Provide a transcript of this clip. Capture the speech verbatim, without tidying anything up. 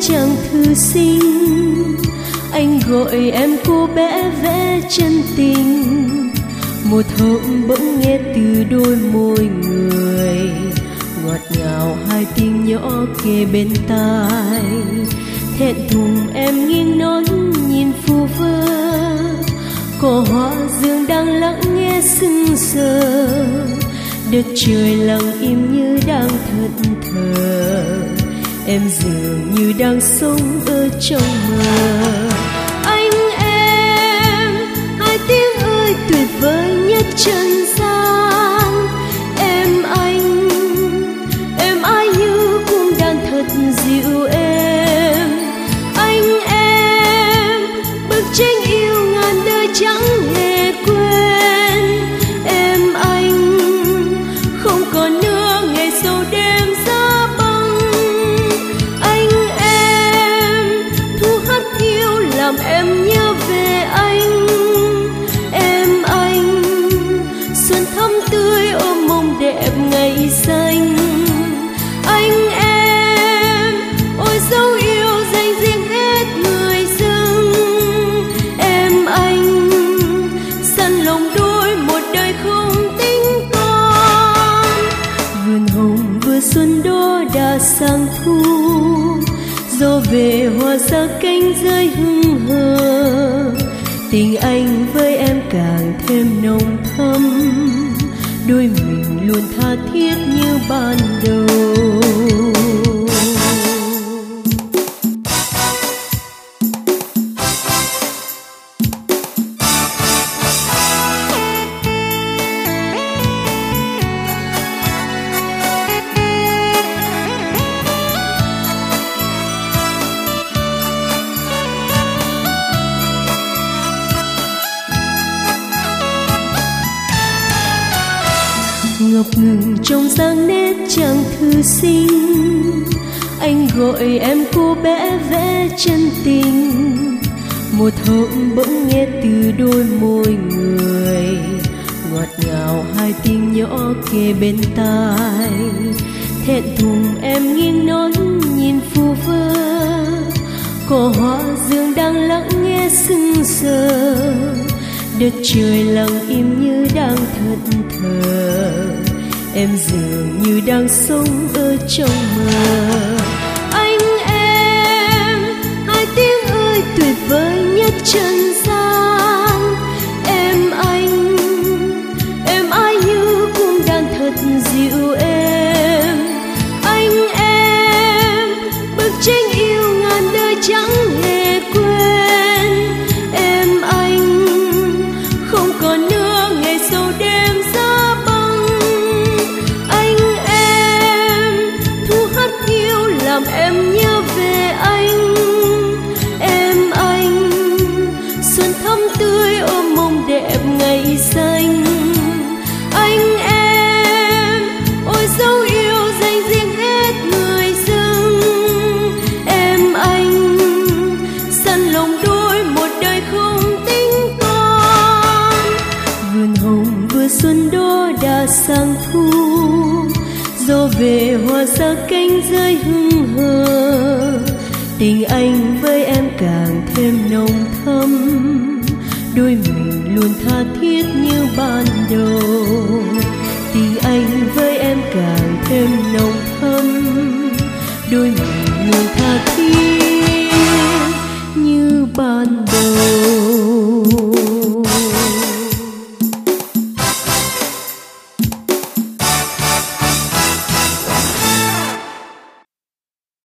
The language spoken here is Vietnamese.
chàng thư sinh. Anh gọi em cô bé vẽ chân tình. Một hôm bỗng nghe từ đôi môi người ngọt ngào hai tiếng nhỏ kề bên tai. Thẹn thùng em nghiêng nói nhìn phù vơ, cỏ hoa dương đang lắng nghe sững sờ. Đất trời lặng im như đang thẫn thờ, em dường như đang sống ở trong mơ. Anh em, hai tiếng ơi tuyệt vời nhất trần gian. Em anh, em ai như cung đàn thật dịu êm. Anh em, bức tranh yêu ngàn đời chẳng hề quên. Em anh, không còn nữa ngày sâu đêm giá băng. Anh em, thu hắt yêu làm em nhớ về anh. Em anh, xuân thắm tươi ôm mộng đẹp ngày xanh. Anh em, ôi dấu yêu dành riêng hết người dưng. Em anh, săn lòng đôi một đời không tính toán. Vườn hồng vừa xuân đó đã sang thu, gió về hoa ra cánh rơi hững hờ. Tình anh với em càng thêm nồng thắm, đôi mình luôn tha thiết như ban đầu. Ngập ngừng trong dáng nét chàng thư sinh. Anh gọi em cô bé vẽ chân tình. Một hôm bỗng nghe từ đôi môi người ngọt ngào hai tiếng nhỏ kề bên tai. Thẹn thùng em nghiêng nói nhìn phù vơ, cỏ hoa dương đang lắng nghe sững sờ. Đất trời lặng im như đang thẫn thờ, em dường như đang sống ở trong mơ. Anh em, hai tiếng ơi tuyệt vời nhất trần gian. Em anh, em ai như cung đàn thật dịu êm. Anh em, bức tranh yêu ngàn đời chẳng hề quên. Em anh, không còn nữa ngày sâu đêm giá băng. Anh em, thu hắt yêu làm em nhớ về anh. Em anh, xuân thắm tươi ôm mộng đẹp ngày xanh. Anh em, ôi dấu yêu dành riêng hết người dưng. Em anh, săn lòng đôi một đời không tính toán. Vườn hồng vừa xuân đó đã sang thu, gió về hoa ra cánh rơi hững hờ. Tình anh với em càng thêm nồng thắm, đôi mình luôn tha thiết như ban đầu. Tình anh với em càng thêm nồng thắm, đôi mình luôn tha thiết như ban đầu.